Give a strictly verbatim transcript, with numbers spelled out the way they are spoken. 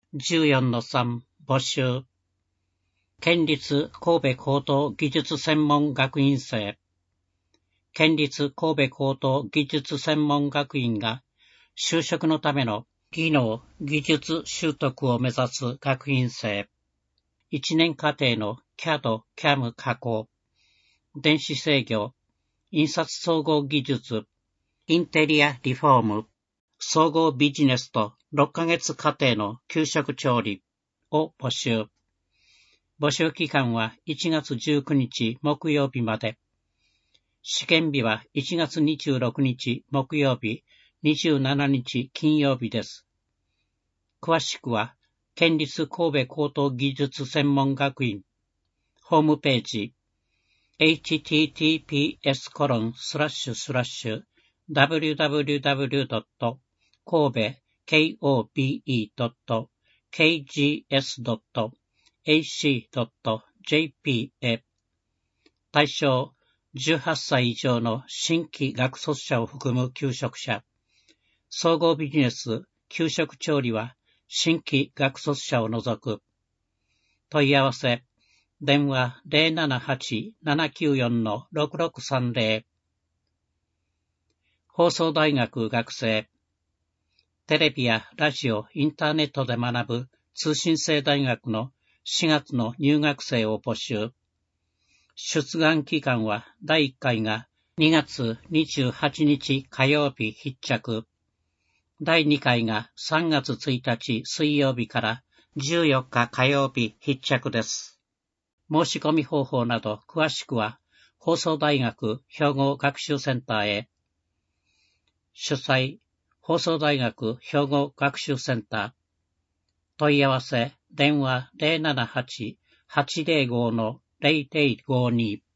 じゅうよんのさん 募集。県立神戸高等技術専門学院生。県立神戸高等技術専門学院が就職のための技能技術習得を目指す学院生。いちねん課程の キャード、キャム 加工、電子制御、印刷総合技術、インテリアリフォーム、総合ビジネスとろっかげつ課程の給食調理を募集。募集期間はいちがつじゅうくにち木曜日まで。試験日はいちがつにじゅうろくにち木曜日、にじゅうしちにち金曜日です。詳しくは、県立神戸高等技術専門学院ホームページ エイチティーティーピーエスコロンスラッシュスラッシュダブリューダブリューダブリュードットコーベ ケーオービーイードットケージーエスドットエーシードットジェーピー へ。対象じゅうはっさい以上の新規学卒者を含む求職者。総合ビジネス給食調理は新規学卒者を除く。問い合わせ電話 ゼロななはち ななきゅうよん ろくろくさんゼロ。放送大学学生。テレビやラジオ、インターネットで学ぶ通信制大学のしがつの入学生を募集。出願期間はだいいっかいがにがつにじゅうはちにち火曜日必着。だいにかいがさんがつついたち水曜日からじゅうよっか火曜日必着です。申し込み方法など詳しくは放送大学兵庫学習センターへ。主催放送大学兵庫学習センター。問い合わせ電話 ゼロななはち はちゼロご ゼロゼロごに。